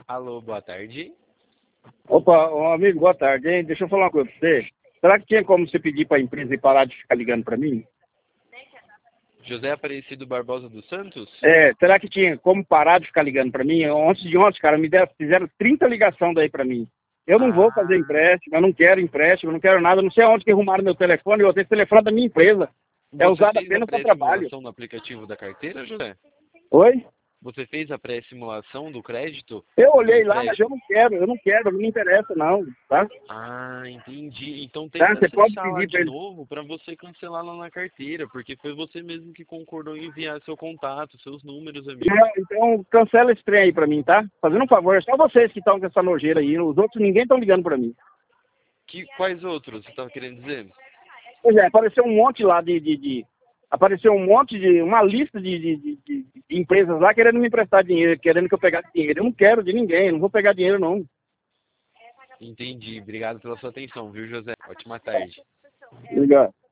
Alô, boa tarde. Opa, amigo, boa tarde, hein? Deixa eu falar uma coisa pra você. Será que tinha como você pedir pra empresa e parar de ficar ligando pra mim? José Aparecido Barbosa dos Santos? Será que tinha como parar de ficar ligando pra mim? Antes de ontem, cara, fizeram 30 ligações daí pra mim. Eu não vou fazer empréstimo, eu não quero empréstimo, eu não quero nada, eu não sei aonde que arrumaram meu telefone, eu tenho esse telefone da minha empresa. É Você usado fez a apenas para trabalho. pré-simulação no aplicativo da carteira, José? Oi? Você fez a pré-simulação do crédito? Eu Do olhei lá, mas eu empréstimo? não quero, não me interessa não, tá? Ah, entendi. Então Tá? tenta Você pode acessar lá pedir de pra eles. novo para você cancelar lá na carteira, porque foi você mesmo que concordou em enviar seu contato, seus números, amigo. Não, então cancela esse trem aí pra mim, tá? Fazendo um favor, é só vocês que estão com essa nojeira aí, os outros ninguém estão ligando pra mim. Quais outros você estava querendo dizer? Pois é, apareceu um monte lá apareceu um monte de, uma lista de empresas lá querendo me emprestar dinheiro, querendo que eu pegasse dinheiro. Eu não quero de ninguém, eu não vou pegar dinheiro não. Entendi. Obrigado pela sua atenção, viu, José? Ótima tarde. Obrigado.